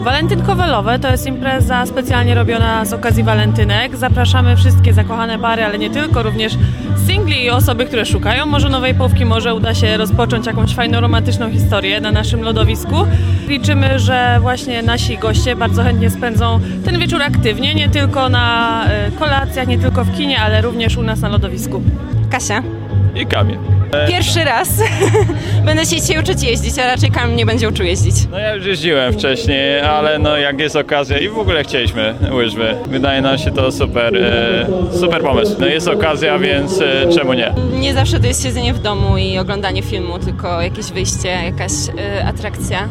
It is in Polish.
Walentynkowe to jest impreza specjalnie robiona z okazji walentynek. Zapraszamy wszystkie zakochane pary, ale nie tylko, również singli i osoby, które szukają może nowej połówki, może uda się rozpocząć jakąś fajną, romantyczną historię na naszym lodowisku. Liczymy, że właśnie nasi goście bardzo chętnie spędzą ten wieczór aktywnie, nie tylko na kolacjach, nie tylko w kinie, ale również u nas na lodowisku. Kasia. I Kamil. Pierwszy raz będę się dzisiaj uczyć jeździć, a raczej Kamil mnie będzie uczył jeździć. No ja już jeździłem wcześniej, ale no jak jest okazja i w ogóle chcieliśmy łyżwy. Wydaje nam się to super pomysł. No jest okazja, więc czemu nie? Nie zawsze to jest siedzenie w domu i oglądanie filmu, tylko jakieś wyjście, jakaś atrakcja.